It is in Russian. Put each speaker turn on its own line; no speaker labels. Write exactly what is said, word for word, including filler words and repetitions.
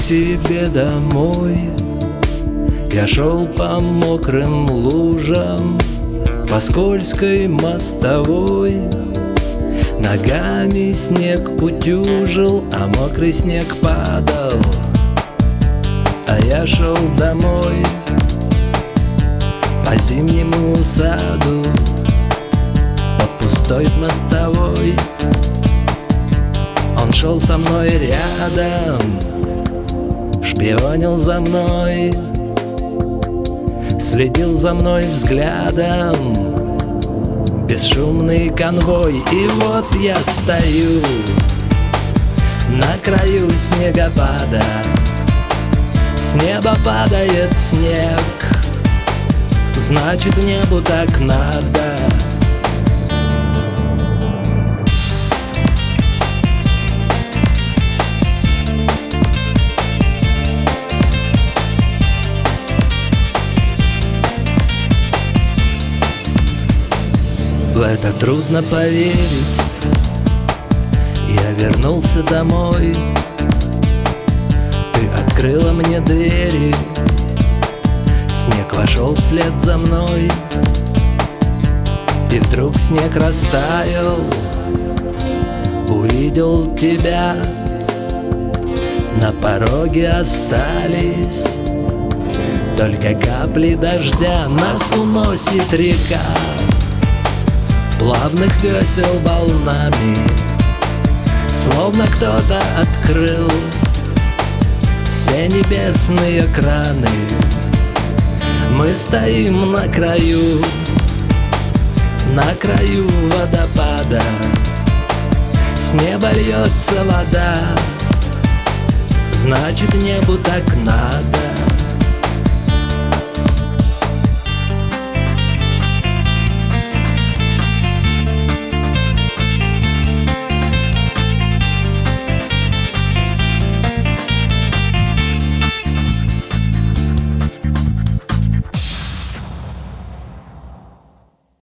себе домой. Я шел по мокрым лужам, по скользкой мостовой. Ногами снег утюжил, а мокрый снег падал. А я шел домой по зимнему саду, по пустой мостовой. Он шел со мной рядом, шпионил за мной, следил за мной взглядом. Бесшумный конвой, и вот я стою на краю снегопада. С неба падает снег, значит, небу так надо. В это трудно поверить. Я вернулся домой, ты открыла мне двери, снег вошел вслед за мной. И вдруг снег растаял, увидел тебя. На пороге остались только капли дождя. Нас уносит река плавных весел волнами, словно кто-то открыл все небесные краны. Мы стоим на краю, на краю водопада. С неба льется вода, значит, небу так надо.